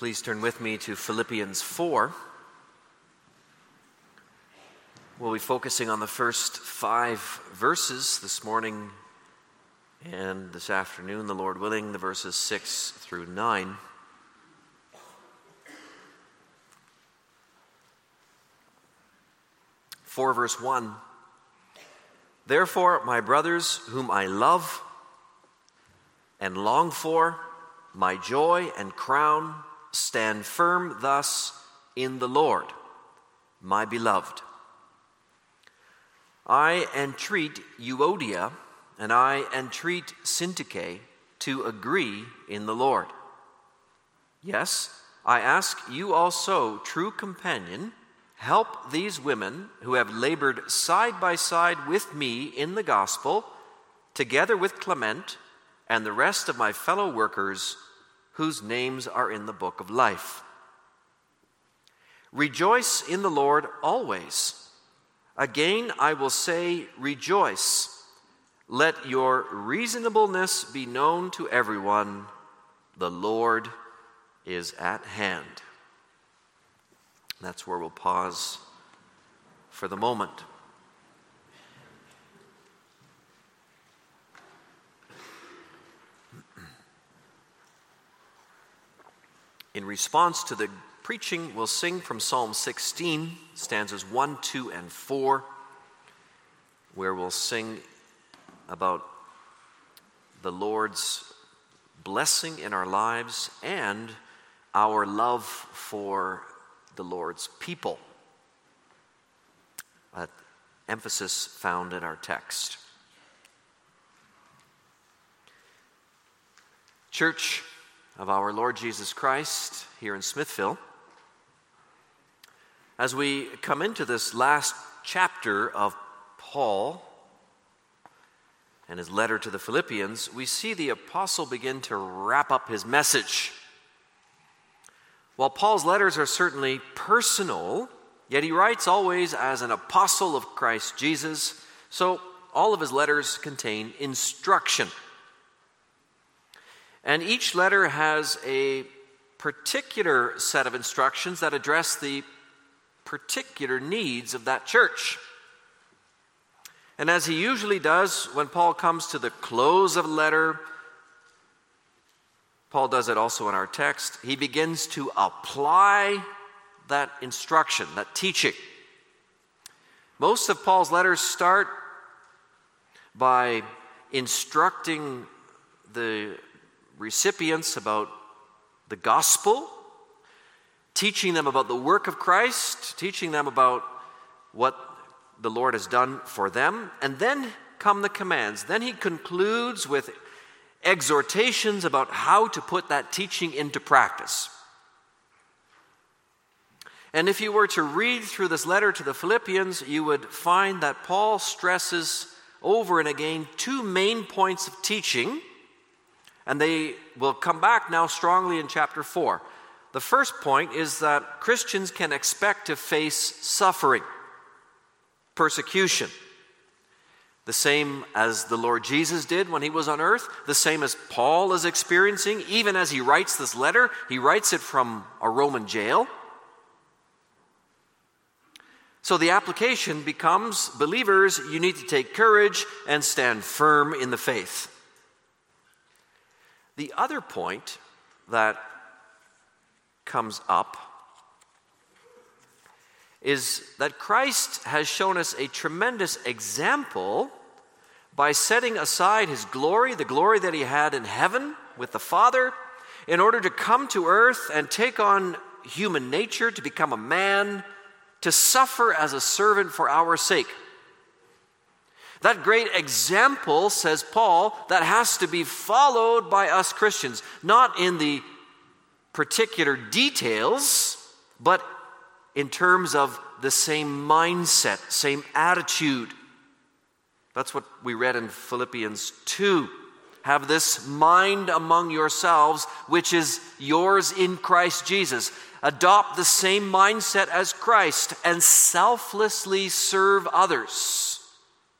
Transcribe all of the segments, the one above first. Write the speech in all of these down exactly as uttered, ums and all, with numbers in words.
Please turn with me to Philippians four. We'll be focusing on the first five verses this morning and this afternoon, the Lord willing, the verses six through nine. four verse one. Therefore, my brothers, whom I love and long for, my joy and crown, stand firm thus in the Lord, my beloved. I entreat Euodia and I entreat Syntyche to agree in the Lord. Yes, I ask you also, true companion, help these women who have labored side by side with me in the gospel, together with Clement and the rest of my fellow workers whose names are in the book of life. Rejoice in the Lord always. Again, I will say, rejoice. Let your reasonableness be known to everyone. The Lord is at hand. That's where we'll pause for the moment. In response to the preaching, we'll sing from Psalm sixteen, stanzas one, two, and four, where we'll sing about the Lord's blessing in our lives and our love for the Lord's people. An emphasis found in our text. Church of our Lord Jesus Christ here in Smithville, as we come into this last chapter of Paul and his letter to the Philippians, we see the apostle begin to wrap up his message. While Paul's letters are certainly personal, yet he writes always as an apostle of Christ Jesus, so all of his letters contain instruction. And each letter has a particular set of instructions that address the particular needs of that church. And as he usually does when Paul comes to the close of a letter, Paul does it also in our text, he begins to apply that instruction, that teaching. Most of Paul's letters start by instructing the recipients about the gospel, teaching them about the work of Christ, teaching them about what the Lord has done for them, and then come the commands. Then he concludes with exhortations about how to put that teaching into practice. And if you were to read through this letter to the Philippians, you would find that Paul stresses over and again two main points of teaching, and they will come back now strongly in chapter four. The first point is that Christians can expect to face suffering, persecution. The same as the Lord Jesus did when he was on earth, the same as Paul is experiencing, even as he writes this letter. He writes it from a Roman jail. So the application becomes, believers, you need to take courage and stand firm in the faith. The other point that comes up is that Christ has shown us a tremendous example by setting aside his glory, the glory that he had in heaven with the Father, in order to come to earth and take on human nature, to become a man, to suffer as a servant for our sake. That great example, says Paul, that has to be followed by us Christians, not in the particular details, but in terms of the same mindset, same attitude. That's what we read in Philippians two. Have this mind among yourselves, which is yours in Christ Jesus. Adopt the same mindset as Christ and selflessly serve others.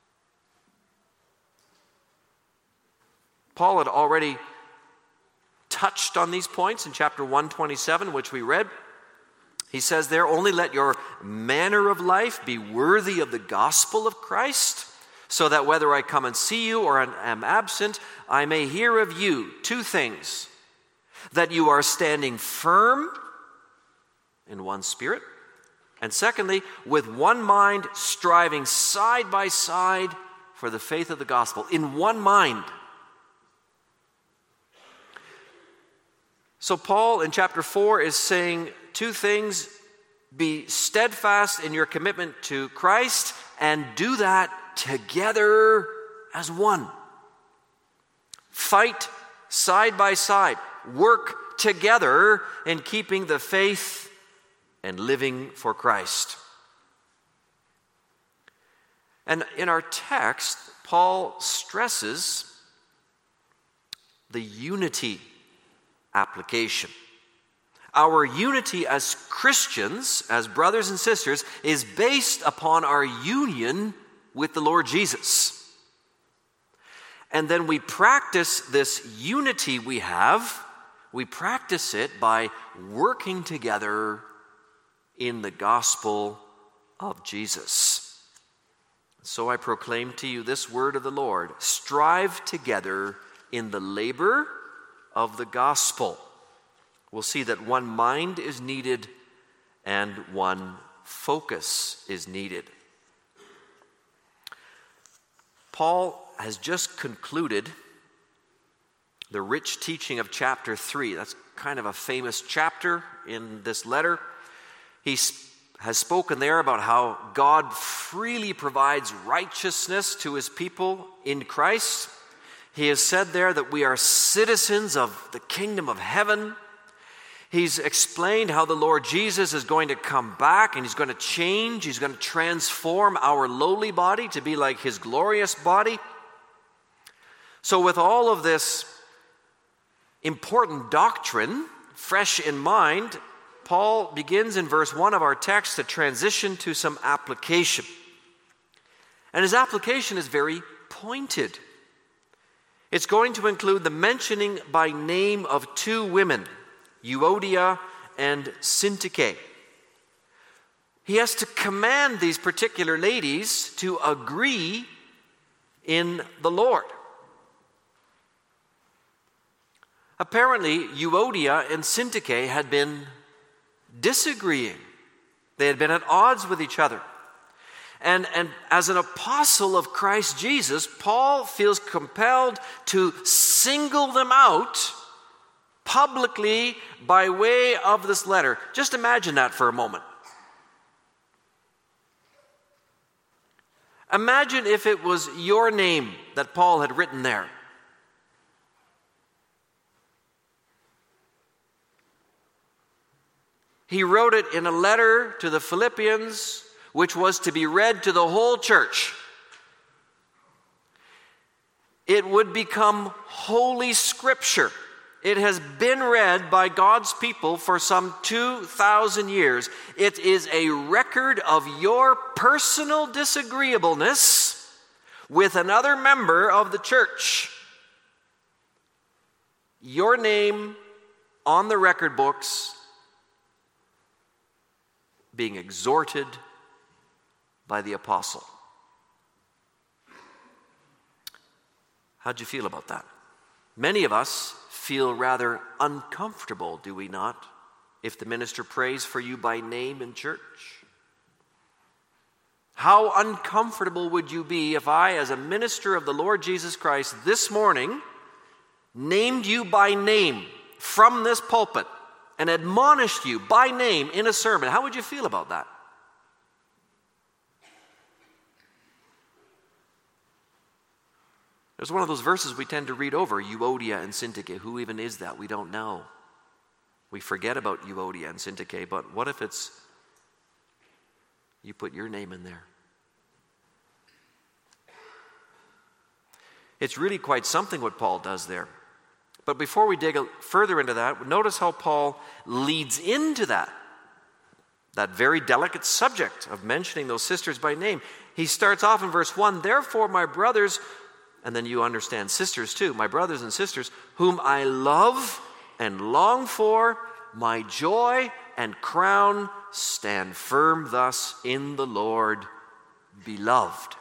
Paul had already touched on these points in chapter one twenty-seven, which we read. He says there, only let your manner of life be worthy of the gospel of Christ, so that whether I come and see you or am absent, I may hear of you two things: that you are standing firm in one spirit, and secondly, with one mind, striving side by side for the faith of the gospel. In one mind. So Paul in chapter four is saying two things: be steadfast in your commitment to Christ, and do that together as one. Fight side by side. Work together in keeping the faith and living for Christ. And in our text, Paul stresses the unity application. Our unity as Christians, as brothers and sisters, is based upon our union with the Lord Jesus. And then we practice this unity we have, we practice it by working together in the gospel of Jesus. So I proclaim to you this word of the Lord: strive together in the labor of the gospel. We'll see that one mind is needed and one focus is needed. Paul has just concluded the rich teaching of chapter three. That's kind of a famous chapter in this letter. He has spoken there about how God freely provides righteousness to his people in Christ. He has said there that we are citizens of the kingdom of heaven. He's explained how the Lord Jesus is going to come back and he's going to change, he's going to transform our lowly body to be like his glorious body. So with all of this important doctrine fresh in mind, Paul begins in verse one of our text to transition to some application. And his application is very pointed. It's going to include the mentioning by name of two women, Euodia and Syntyche. He has to command these particular ladies to agree in the Lord. Apparently, Euodia and Syntyche had been disagreeing. They had been at odds with each other. And, and as an apostle of Christ Jesus, Paul feels compelled to single them out publicly by way of this letter. Just imagine that for a moment. Imagine if it was your name that Paul had written there. He wrote it in a letter to the Philippians, which was to be read to the whole church. It would become Holy Scripture. It has been read by God's people for some two thousand years. It is a record of your personal disagreeableness with another member of the church. Your name on the record books, being exhorted by the apostle. How'd you feel about that? Many of us feel rather uncomfortable, do we not, if the minister prays for you by name in church? How uncomfortable would you be if I, as a minister of the Lord Jesus Christ, this morning named you by name from this pulpit and admonished you by name in a sermon? How would you feel about that? There's one of those verses we tend to read over, Euodia and Syntyche. Who even is that? We don't know. We forget about Euodia and Syntyche, but what if it's you put your name in there? It's really quite something what Paul does there. But before we dig further into that, notice how Paul leads into that, that very delicate subject of mentioning those sisters by name. He starts off in verse one, therefore, my brothers, and then you understand sisters too, my brothers and sisters, whom I love and long for, my joy and crown. Stand firm thus in the Lord, beloved.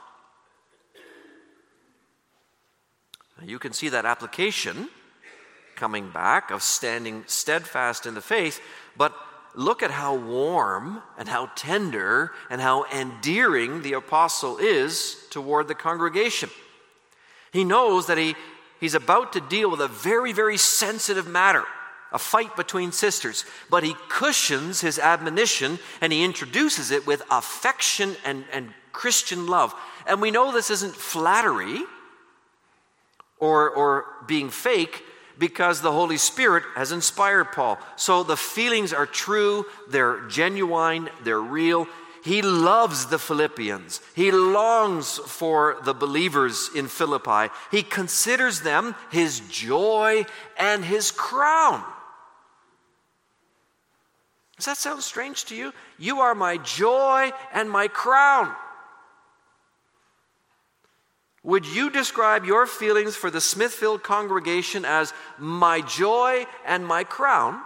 Now you can see that application coming back of standing steadfast in the faith, but look at how warm and how tender and how endearing the apostle is toward the congregation. He knows that he, he's about to deal with a very, very sensitive matter, a fight between sisters, but he cushions his admonition and he introduces it with affection and, and Christian love. And we know this isn't flattery or, or being fake, because the Holy Spirit has inspired Paul. So the feelings are true, they're genuine, they're real. He loves the Philippians. He longs for the believers in Philippi. He considers them his joy and his crown. Does that sound strange to you? You are my joy and my crown. Would you describe your feelings for the Smithfield congregation as my joy and my crown?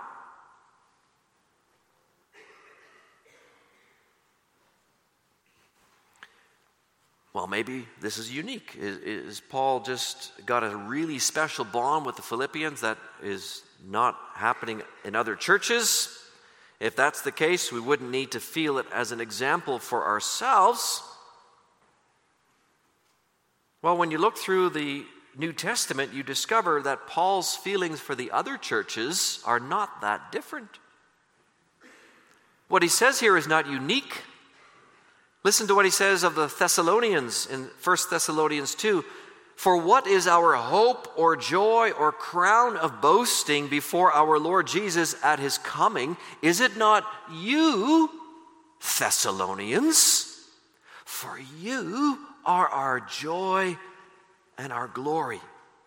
Well, maybe this is unique. Is, is Paul just got a really special bond with the Philippians that is not happening in other churches? If that's the case, we wouldn't need to feel it as an example for ourselves. Well, when you look through the New Testament, you discover that Paul's feelings for the other churches are not that different. What he says here is not unique. Listen to what he says of the Thessalonians in First Thessalonians two. For what is our hope or joy or crown of boasting before our Lord Jesus at his coming? Is it not you, Thessalonians? For you are our joy and our glory.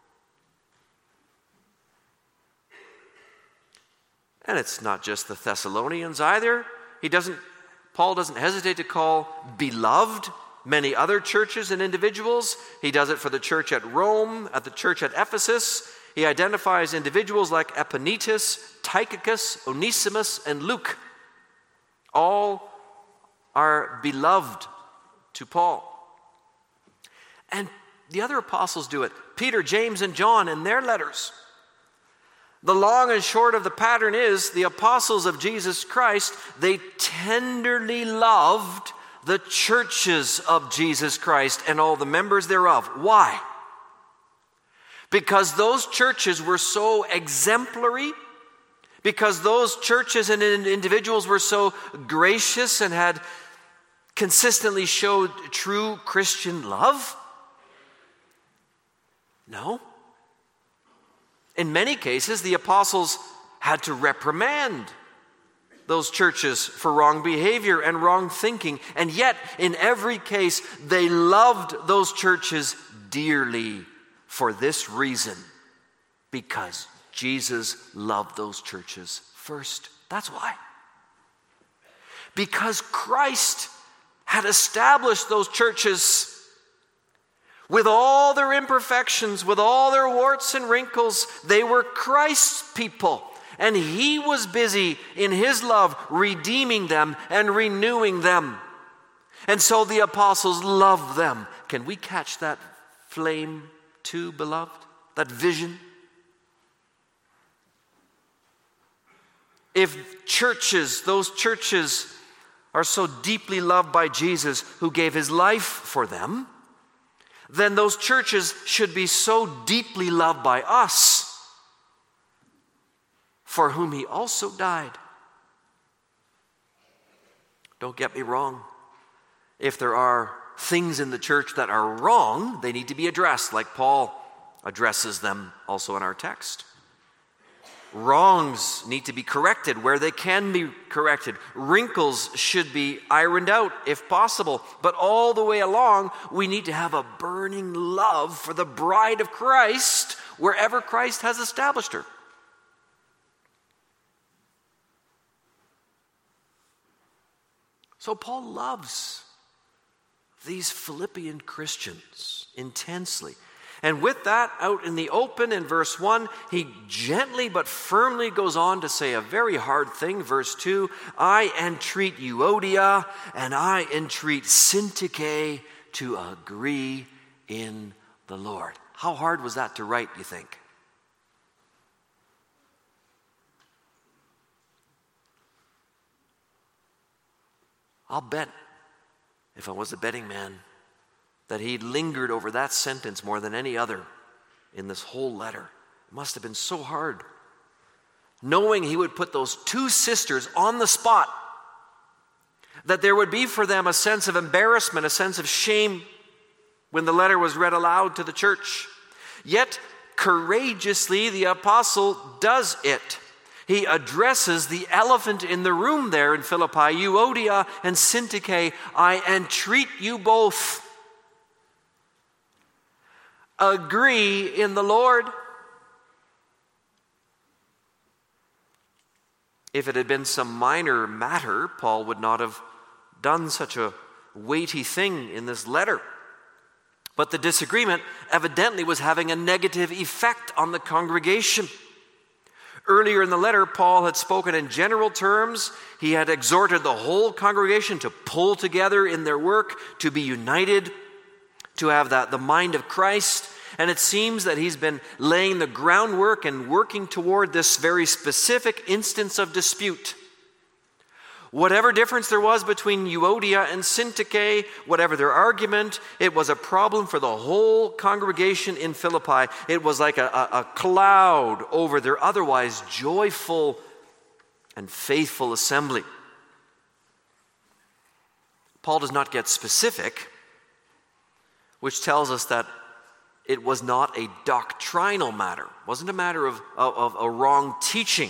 And it's not just the Thessalonians either. He doesn't, Paul doesn't hesitate to call beloved many other churches and individuals. He does it for the church at Rome, at the church at Ephesus. He identifies individuals like Epaenetus, Tychicus, Onesimus, and Luke. All are beloved to Paul. And the other apostles do it. Peter, James, and John in their letters. The long and short of the pattern is the apostles of Jesus Christ, they tenderly loved the churches of Jesus Christ and all the members thereof. Why? Because those churches were so exemplary, because those churches and individuals were so gracious and had consistently showed true Christian love? No. In many cases, the apostles had to reprimand those churches for wrong behavior and wrong thinking. And yet, in every case, they loved those churches dearly for this reason. Because Jesus loved those churches first. That's why. Because Christ had established those churches with all their imperfections, with all their warts and wrinkles. They were Christ's people. And he was busy in his love redeeming them and renewing them. And so the apostles loved them. Can we catch that flame too, beloved? That vision? If churches, those churches are so deeply loved by Jesus who gave his life for them, then those churches should be so deeply loved by us, for whom he also died. Don't get me wrong. If there are things in the church that are wrong, they need to be addressed, like Paul addresses them also in our text. Wrongs need to be corrected where they can be corrected. Wrinkles should be ironed out if possible. But all the way along, we need to have a burning love for the bride of Christ wherever Christ has established her. So Paul loves these Philippian Christians intensely. And with that out in the open in verse one, he gently but firmly goes on to say a very hard thing. Verse two, I entreat Euodia and I entreat Syntyche to agree in the Lord. How hard was that to write, you think? I'll bet, if I was a betting man, that he lingered over that sentence more than any other in this whole letter. It must have been so hard. Knowing he would put those two sisters on the spot, that there would be for them a sense of embarrassment, a sense of shame when the letter was read aloud to the church. Yet, courageously, the apostle does it. He addresses the elephant in the room there in Philippi, Euodia and Syntyche, I entreat you both. Agree in the Lord. If it had been some minor matter, Paul would not have done such a weighty thing in this letter. But the disagreement evidently was having a negative effect on the congregation. Earlier in the letter, Paul had spoken in general terms. He had exhorted the whole congregation to pull together in their work, to be united, to have that, the mind of Christ. And it seems that he's been laying the groundwork and working toward this very specific instance of dispute. Whatever difference there was between Euodia and Syntyche, whatever their argument, it was a problem for the whole congregation in Philippi. It was like a, a, a cloud over their otherwise joyful and faithful assembly. Paul does not get specific, which tells us that it was not a doctrinal matter. It wasn't a matter of, of, of a wrong teaching.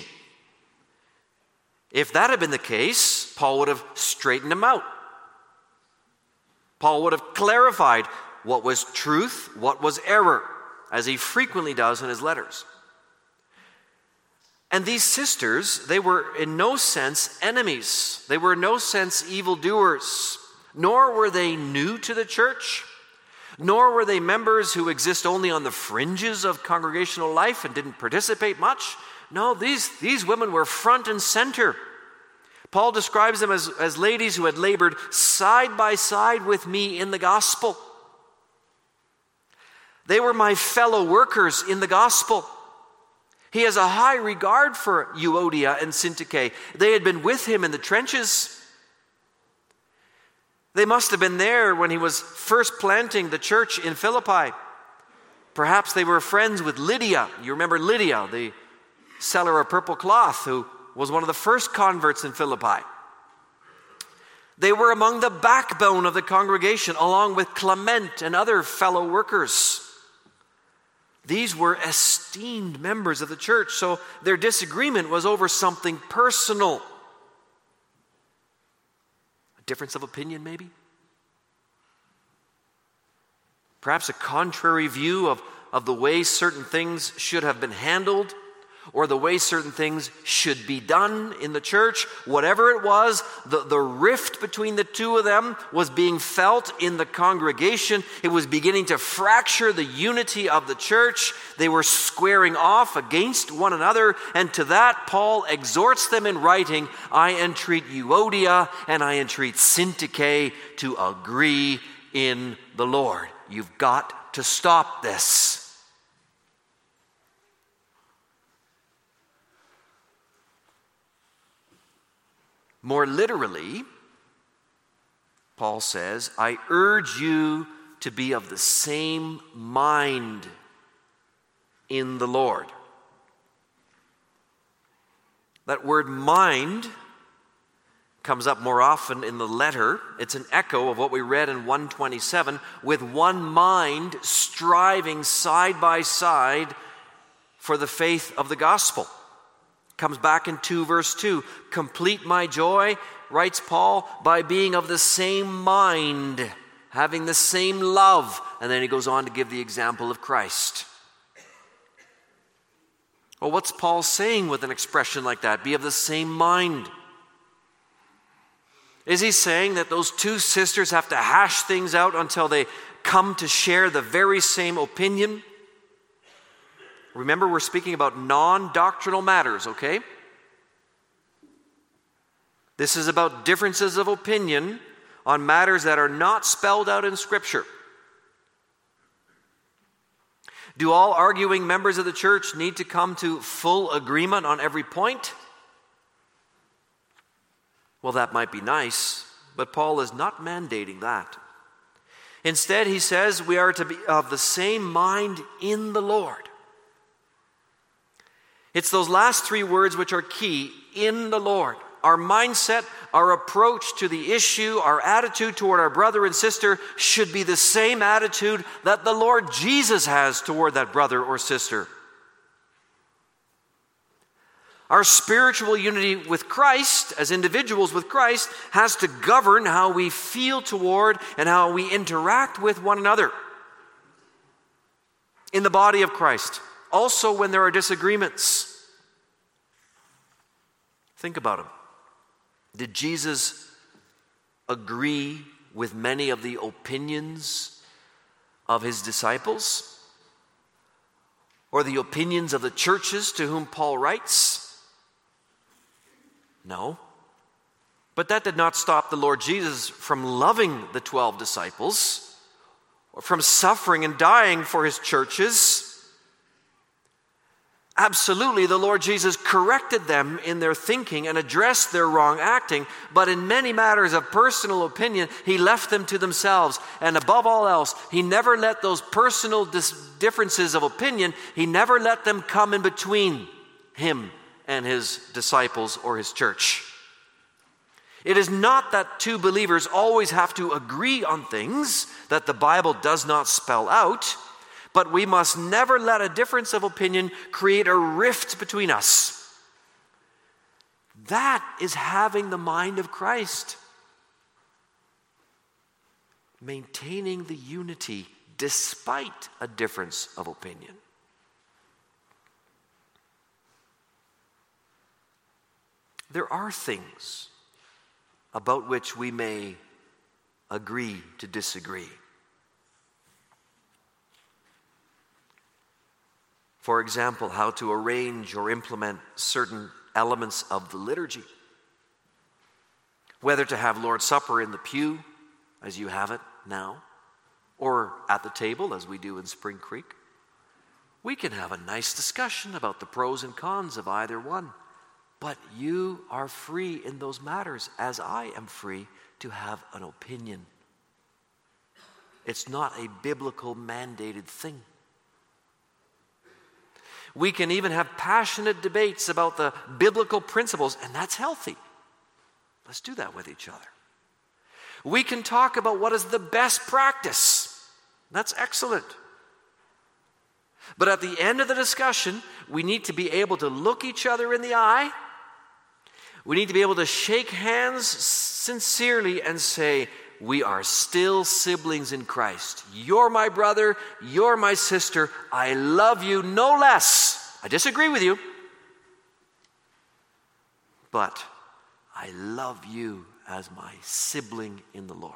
If that had been the case, Paul would have straightened them out. Paul would have clarified what was truth, what was error, as he frequently does in his letters. And these sisters, they were in no sense enemies. They were in no sense evildoers. Nor were they new to the church. Nor were they members who exist only on the fringes of congregational life and didn't participate much. No, these, these women were front and center. Paul describes them as, as ladies who had labored side by side with me in the gospel. They were my fellow workers in the gospel. He has a high regard for Euodia and Syntyche. They had been with him in the trenches. They must have been there when he was first planting the church in Philippi. Perhaps they were friends with Lydia. You remember Lydia, the seller of purple cloth, who was one of the first converts in Philippi. They were among the backbone of the congregation, along with Clement and other fellow workers. These were esteemed members of the church, so their disagreement was over something personal. A difference of opinion, maybe? Perhaps a contrary view of, of the way certain things should have been handled, or the way certain things should be done in the church. Whatever it was, the, the rift between the two of them was being felt in the congregation. It was beginning to fracture the unity of the church. They were squaring off against one another, and to that Paul exhorts them in writing, I entreat Euodia and I entreat Syntyche to agree in the Lord. You've got to stop this. More literally, Paul says, I urge you to be of the same mind in the Lord. That word mind comes up more often in the letter. It's an echo of what we read in one twenty-seven, with one mind striving side by side for the faith of the gospel. Comes back in two verse two. Complete my joy, writes Paul, by being of the same mind, having the same love. And then he goes on to give the example of Christ. Well, what's Paul saying with an expression like that? Be of the same mind. Is he saying that those two sisters have to hash things out until they come to share the very same opinion. Remember, we're speaking about non-doctrinal matters, okay? This is about differences of opinion on matters that are not spelled out in Scripture. Do all arguing members of the church need to come to full agreement on every point? Well, that might be nice, but Paul is not mandating that. Instead, he says we are to be of the same mind in the Lord. It's those last three words which are key, in the Lord. Our mindset, our approach to the issue, our attitude toward our brother and sister should be the same attitude that the Lord Jesus has toward that brother or sister. Our spiritual unity with Christ, as individuals with Christ, has to govern how we feel toward and how we interact with one another in the body of Christ. Also, when there are disagreements. Think about them. Did Jesus agree with many of the opinions of his disciples? Or the opinions of the churches to whom Paul writes? No. But that did not stop the Lord Jesus from loving the twelve disciples, or from suffering and dying for his churches. Absolutely, the Lord Jesus corrected them in their thinking and addressed their wrong acting, but in many matters of personal opinion, he left them to themselves. And above all else, he never let those personal dis- differences of opinion, he never let them come in between him and his disciples or his church. It is not that two believers always have to agree on things that the Bible does not spell out, but we must never let a difference of opinion create a rift between us. That is having the mind of Christ. Maintaining the unity despite a difference of opinion. There are things about which we may agree to disagree. For example, how to arrange or implement certain elements of the liturgy. Whether to have Lord's Supper in the pew, as you have it now, or at the table, as we do in Spring Creek. We can have a nice discussion about the pros and cons of either one. But you are free in those matters, as I am free to have an opinion. It's not a biblical mandated thing. We can even have passionate debates about the biblical principles, and that's healthy. Let's do that with each other. We can talk about what is the best practice. That's excellent. But at the end of the discussion, we need to be able to look each other in the eye. We need to be able to shake hands sincerely and say, we are still siblings in Christ. You're my brother, you're my sister. I love you no less. I disagree with you, but I love you as my sibling in the Lord.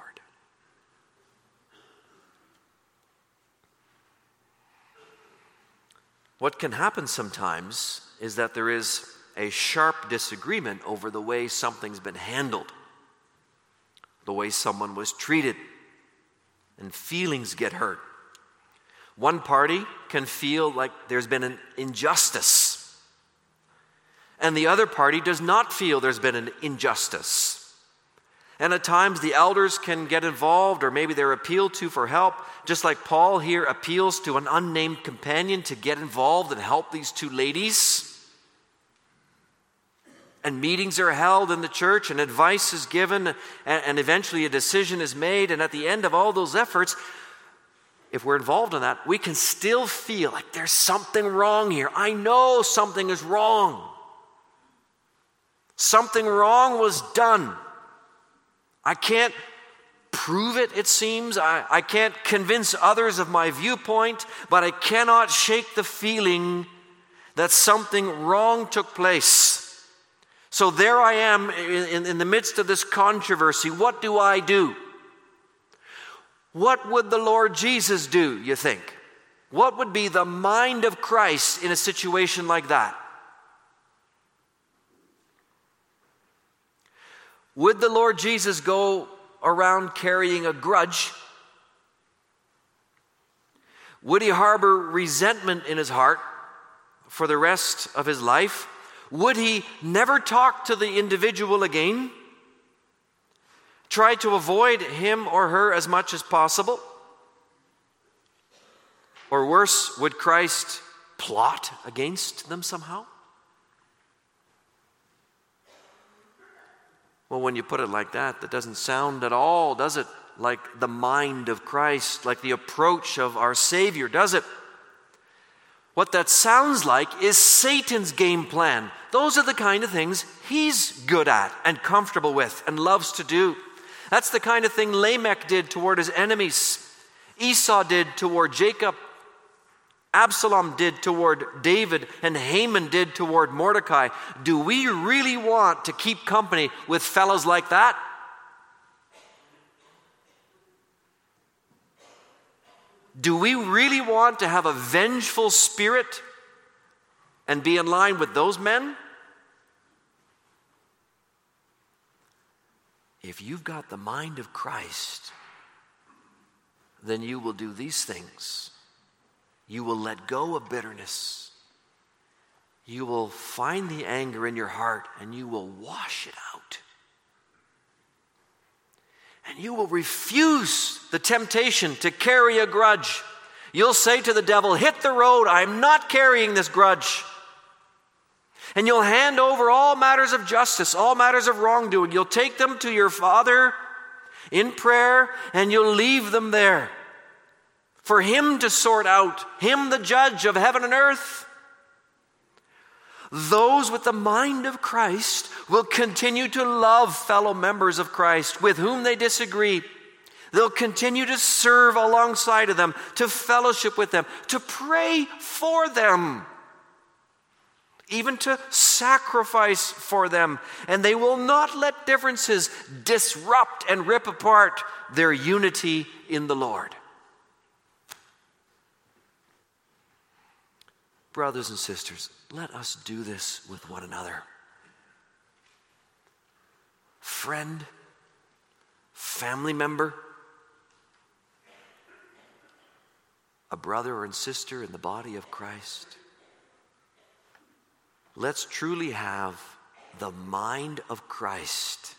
What can happen sometimes is that there is a sharp disagreement over the way something's been handled, the way someone was treated, and feelings get hurt. One party can feel like there's been an injustice, and the other party does not feel there's been an injustice. And at times the elders can get involved, or maybe they're appealed to for help, just like Paul here appeals to an unnamed companion to get involved and help these two ladies. And meetings are held in the church, and advice is given, and, and eventually a decision is made. And at the end of all those efforts, if we're involved in that, we can still feel like there's something wrong here. I know something is wrong. Something wrong was done. I can't prove it, it seems. I, I can't convince others of my viewpoint, but I cannot shake the feeling that something wrong took place. So there I am in, in the midst of this controversy. What do I do? What would the Lord Jesus do, you think? What would be the mind of Christ in a situation like that? Would the Lord Jesus go around carrying a grudge? Would he harbor resentment in his heart for the rest of his life? Would he never talk to the individual again? Try to avoid him or her as much as possible? Or worse, would Christ plot against them somehow? Well, when you put it like that, that doesn't sound at all, does it, like the mind of Christ, like the approach of our Savior, does it? What that sounds like is Satan's game plan. Those are the kind of things he's good at and comfortable with and loves to do. That's the kind of thing Lamech did toward his enemies. Esau did toward Jacob. Absalom did toward David, and Haman did toward Mordecai. Do we really want to keep company with fellows like that? Do we really want to have a vengeful spirit and be in line with those men? If you've got the mind of Christ, then you will do these things. You will let go of bitterness. You will find the anger in your heart and you will wash it out. And you will refuse the temptation to carry a grudge. You'll say to the devil, hit the road, I'm not carrying this grudge. And you'll hand over all matters of justice, all matters of wrongdoing. You'll take them to your Father in prayer and you'll leave them there for him to sort out, him the judge of heaven and earth. Those with the mind of Christ will continue to love fellow members of Christ with whom they disagree. They'll continue to serve alongside of them, to fellowship with them, to pray for them, even to sacrifice for them. And they will not let differences disrupt and rip apart their unity in the Lord. Brothers and sisters, let us do this with one another. Friend, family member, a brother and sister in the body of Christ. Let's truly have the mind of Christ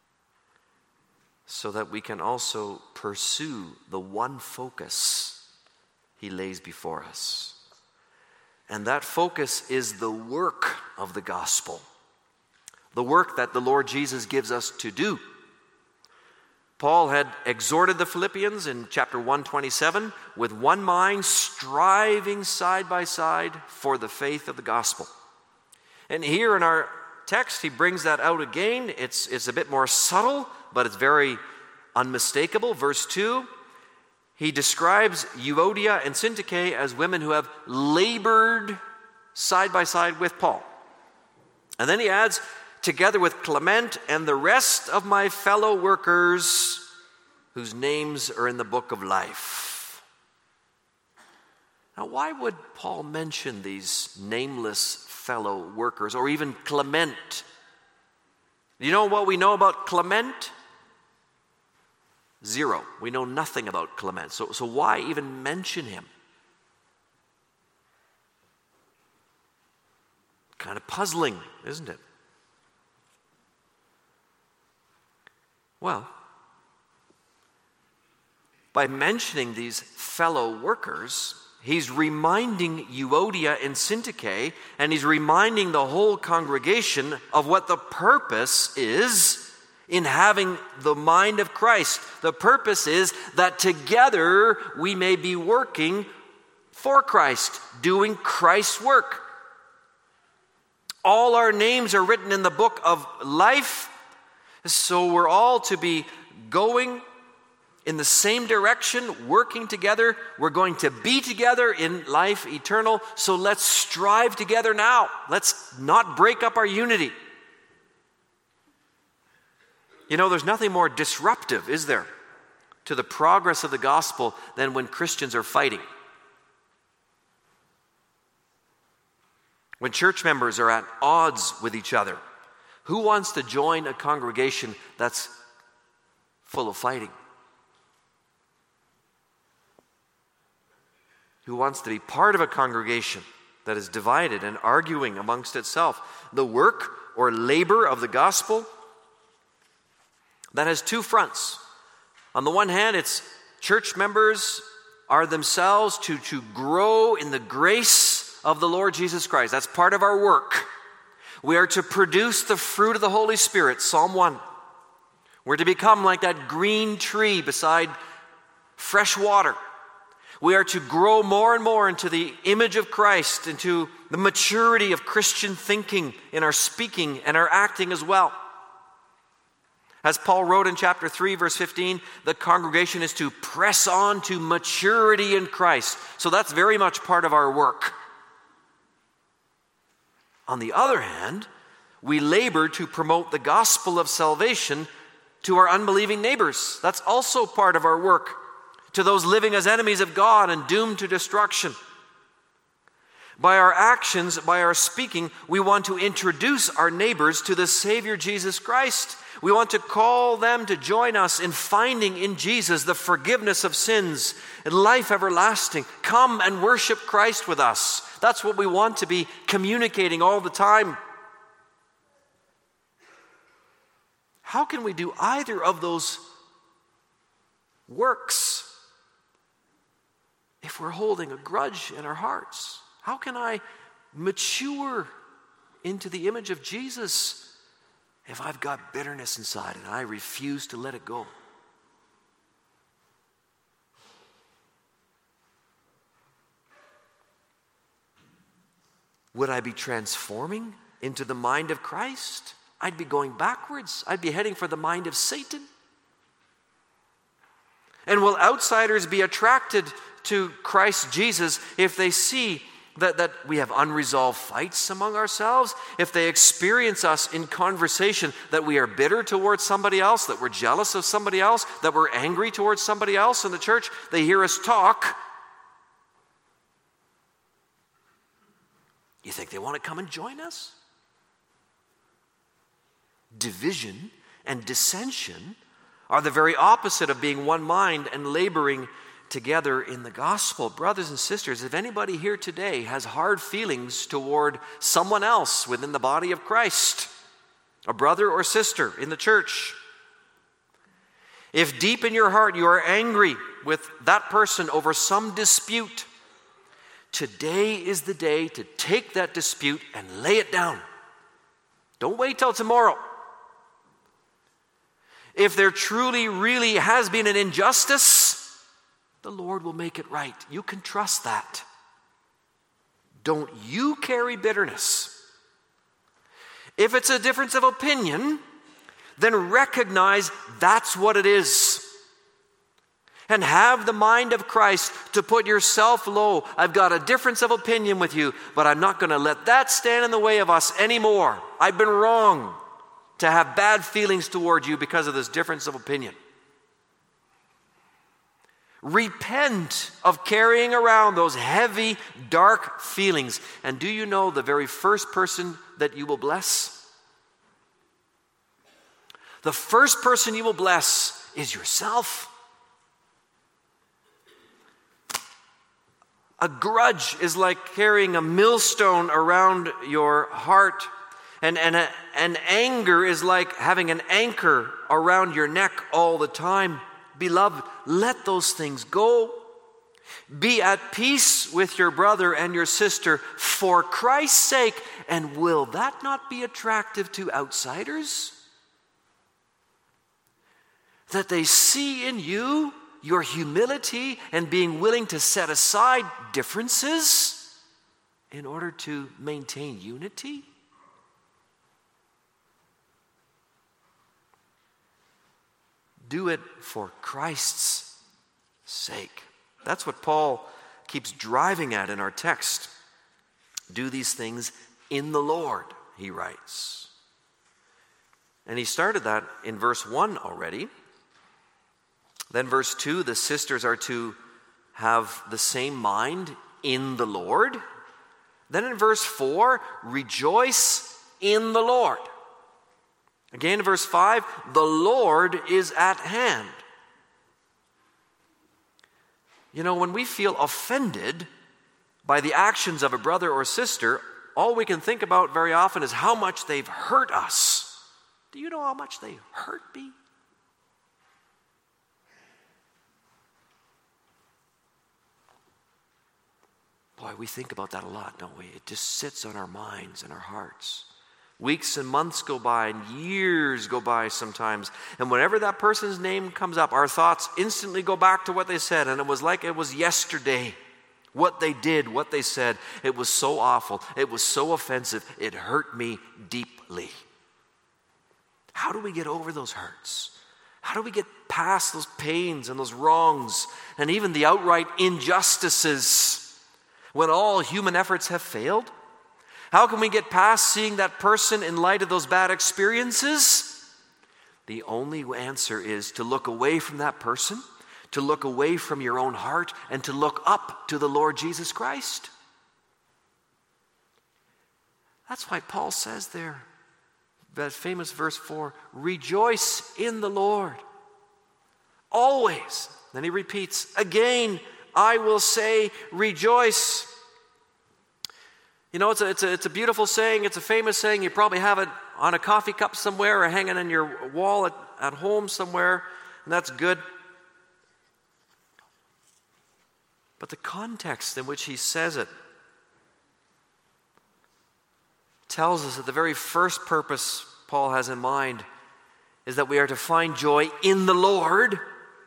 so that we can also pursue the one focus he lays before us. And that focus is the work of the gospel, the work that the Lord Jesus gives us to do. Paul had exhorted the Philippians in chapter one twenty-seven, with one mind, striving side by side for the faith of the gospel. And here in our text, he brings that out again. It's, it's a bit more subtle, but it's very unmistakable. Verse two, he describes Euodia and Syntyche as women who have labored side by side with Paul. And then he adds, together with Clement and the rest of my fellow workers whose names are in the book of life. Now, why would Paul mention these nameless fellow workers, or even Clement? You know what we know about Clement? Zero. We know nothing about Clement. So, so why even mention him? Kind of puzzling, isn't it? Well, by mentioning these fellow workers, he's reminding Euodia and Syntyche, and he's reminding the whole congregation of what the purpose is in having the mind of Christ. The purpose is that together we may be working for Christ, doing Christ's work. All our names are written in the book of life, so we're all to be going in the same direction, working together. We're going to be together in life eternal, so let's strive together now. Let's not break up our unity. You know, there's nothing more disruptive, is there, to the progress of the gospel than when Christians are fighting. When church members are at odds with each other, who wants to join a congregation that's full of fighting? Who wants to be part of a congregation that is divided and arguing amongst itself? The work or labor of the gospel that has two fronts. On the one hand, it's church members are themselves to, to grow in the grace of the Lord Jesus Christ. That's part of our work. We are to produce the fruit of the Holy Spirit, Psalm one. We're to become like that green tree beside fresh water. We are to grow more and more into the image of Christ, into the maturity of Christian thinking in our speaking and our acting as well. As Paul wrote in chapter three, verse fifteen, the congregation is to press on to maturity in Christ. So that's very much part of our work. On the other hand, we labor to promote the gospel of salvation to our unbelieving neighbors. That's also part of our work. To those living as enemies of God and doomed to destruction. By our actions, by our speaking, we want to introduce our neighbors to the Savior Jesus Christ. We want to call them to join us in finding in Jesus the forgiveness of sins and life everlasting. Come and worship Christ with us. That's what we want to be communicating all the time. How can we do either of those works if we're holding a grudge in our hearts? How can I mature into the image of Jesus if I've got bitterness inside and I refuse to let it go? Would I be transforming into the mind of Christ? I'd be going backwards. I'd be heading for the mind of Satan. And will outsiders be attracted to Christ Jesus if they see that, that we have unresolved fights among ourselves? If they experience us in conversation that we are bitter towards somebody else, that we're jealous of somebody else, that we're angry towards somebody else in the church, they hear us talk. You think they want to come and join us? Division and dissension are the very opposite of being one mind and laboring together in the gospel. Brothers and sisters, if anybody here today has hard feelings toward someone else within the body of Christ, a brother or sister in the church, if deep in your heart you are angry with that person over some dispute, today is the day to take that dispute and lay it down. Don't wait till tomorrow. If there truly, really has been an injustice, the Lord will make it right. You can trust that. Don't you carry bitterness. If it's a difference of opinion, then recognize that's what it is. And have the mind of Christ to put yourself low. I've got a difference of opinion with you, but I'm not going to let that stand in the way of us anymore. I've been wrong to have bad feelings toward you because of this difference of opinion. Repent of carrying around those heavy, dark feelings. And do you know the very first person that you will bless? The first person you will bless is yourself. A grudge is like carrying a millstone around your heart. And, and, a, and anger is like having an anchor around your neck all the time. Beloved, let those things go. Be at peace with your brother and your sister for Christ's sake. And will that not be attractive to outsiders? That they see in you your humility and being willing to set aside differences in order to maintain unity? Do it for Christ's sake. That's what Paul keeps driving at in our text. Do these things in the Lord, he writes. And he started that in verse one already. Then verse two, the sisters are to have the same mind in the Lord. Then in verse four, rejoice in the Lord. Again in verse five, the Lord is at hand. You know, when we feel offended by the actions of a brother or sister, all we can think about very often is how much they've hurt us. Do you know how much they hurt me? Boy, we think about that a lot, don't we? It just sits on our minds and our hearts. Weeks and months go by and years go by sometimes. And whenever that person's name comes up, our thoughts instantly go back to what they said. And it was like it was yesterday. What they did, what they said. It was so awful. It was so offensive. It hurt me deeply. How do we get over those hurts? How do we get past those pains and those wrongs and even the outright injustices when all human efforts have failed? How can we get past seeing that person in light of those bad experiences? The only answer is to look away from that person, to look away from your own heart, and to look up to the Lord Jesus Christ. That's why Paul says there, that famous verse four, rejoice in the Lord. Always. Then he repeats, again, I will say rejoice. You know, it's a, it's a, it's a beautiful saying. It's a famous saying. You probably have it on a coffee cup somewhere or hanging on your wall at, at home somewhere, and that's good. But the context in which he says it tells us that the very first purpose Paul has in mind is that we are to find joy in the Lord,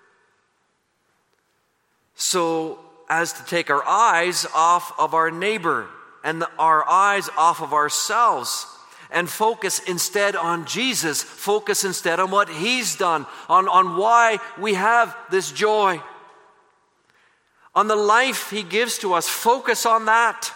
so as to take our eyes off of our neighbor and the, our eyes off of ourselves and focus instead on Jesus, focus instead on what he's done, on, on why we have this joy, on the life he gives to us. Focus on that.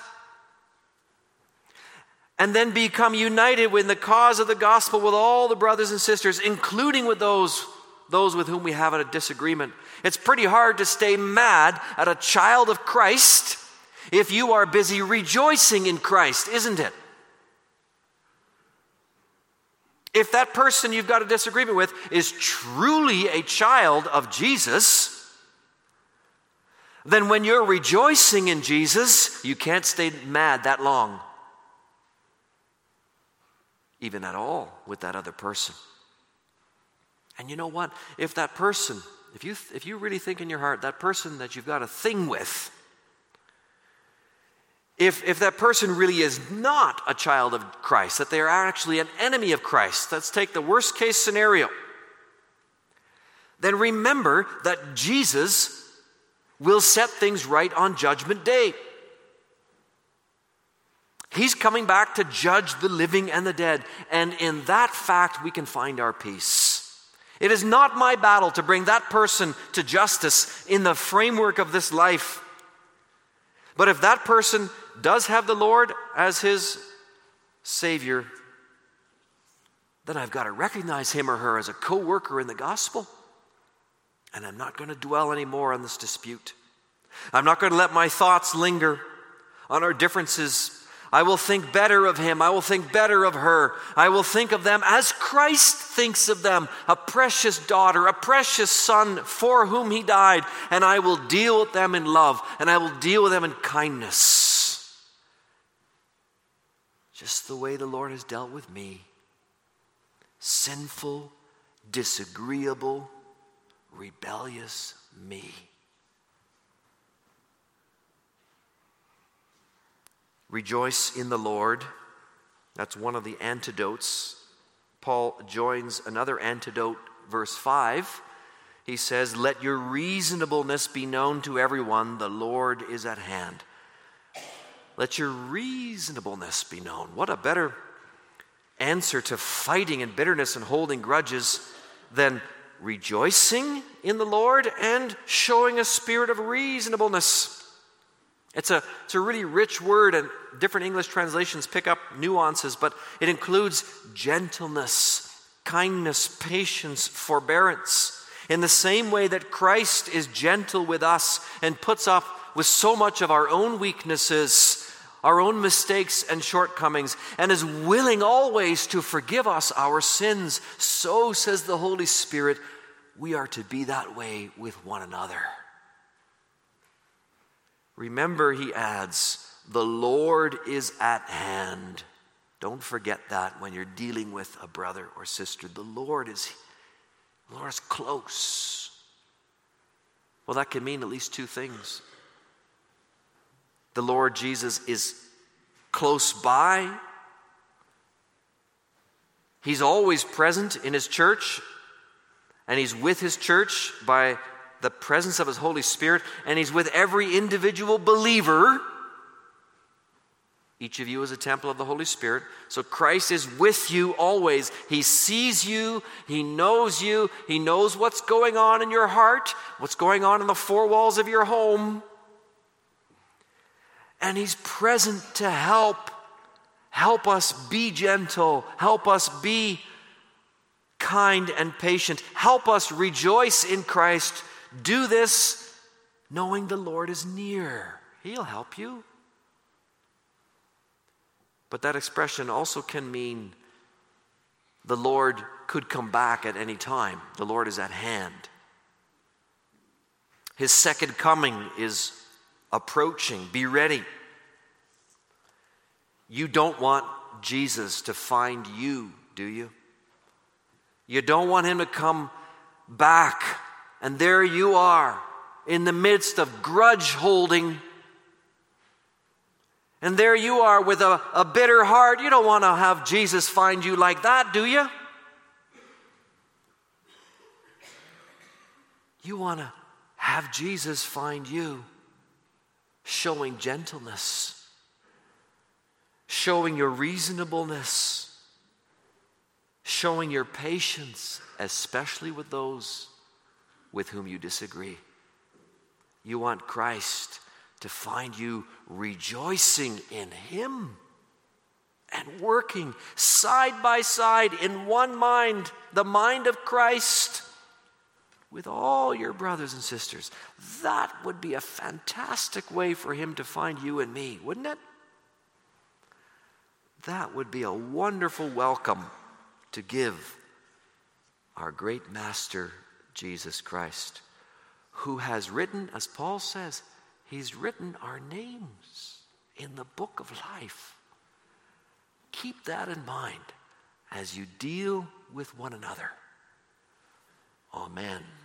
And then become united with the cause of the gospel with all the brothers and sisters, including with those, those with whom we have a disagreement. It's pretty hard to stay mad at a child of Christ if you are busy rejoicing in Christ, isn't it? If that person you've got a disagreement with is truly a child of Jesus, then when you're rejoicing in Jesus, you can't stay mad that long, even at all, with that other person. And you know what? If that person, if you if you really think in your heart, that person that you've got a thing with, if if that person really is not a child of Christ, that they are actually an enemy of Christ, let's take the worst case scenario, then remember that Jesus will set things right on Judgment Day. He's coming back to judge the living and the dead. And in that fact, we can find our peace. It is not my battle to bring that person to justice in the framework of this life. But if that person does have the Lord as his Savior, then I've got to recognize him or her as a co-worker in the gospel. And I'm not going to dwell anymore on this dispute. I'm not going to let my thoughts linger on our differences. I will think better of him. I will think better of her. I will think of them as Christ thinks of them, a precious daughter, a precious son for whom he died. And I will deal with them in love, and I will deal with them in kindness. Just the way the Lord has dealt with me. Sinful, disagreeable, rebellious me. Rejoice in the Lord. That's one of the antidotes. Paul joins another antidote, verse five. He says, let your reasonableness be known to everyone. The Lord is at hand. Let your reasonableness be known. What a better answer to fighting and bitterness and holding grudges than rejoicing in the Lord and showing a spirit of reasonableness. It's a, it's a really rich word, and different English translations pick up nuances, but it includes gentleness, kindness, patience, forbearance. In the same way that Christ is gentle with us and puts up with so much of our own weaknesses, our own mistakes and shortcomings, and is willing always to forgive us our sins, so, says the Holy Spirit, we are to be that way with one another. Remember, he adds, the Lord is at hand. Don't forget that when you're dealing with a brother or sister. The Lord is, the Lord is close. Well, that can mean at least two things. The Lord Jesus is close by. He's always present in his church, and he's with his church by the presence of his Holy Spirit, and he's with every individual believer. Each of you is a temple of the Holy Spirit. So Christ is with you always. He sees you. He knows you. He knows what's going on in your heart, what's going on in the four walls of your home. And he's present to help. Help us be gentle. Help us be kind and patient. Help us rejoice in Christ. Do this knowing the Lord is near. He'll help you. But that expression also can mean the Lord could come back at any time. The Lord is at hand. His second coming is approaching. Be ready. You don't want Jesus to find you, do you? You don't want him to come back, and there you are in the midst of grudge holding. And there you are with a, a bitter heart. You don't want to have Jesus find you like that, do you? You want to have Jesus find you showing gentleness, showing your reasonableness, showing your patience, especially with those with whom you disagree. You want Christ to find you rejoicing in him and working side by side in one mind, the mind of Christ, with all your brothers and sisters. That would be a fantastic way for him to find you and me, wouldn't it? That would be a wonderful welcome to give our great Master, Jesus Christ, who has written, as Paul says, he's written our names in the book of life. Keep that in mind as you deal with one another. Amen.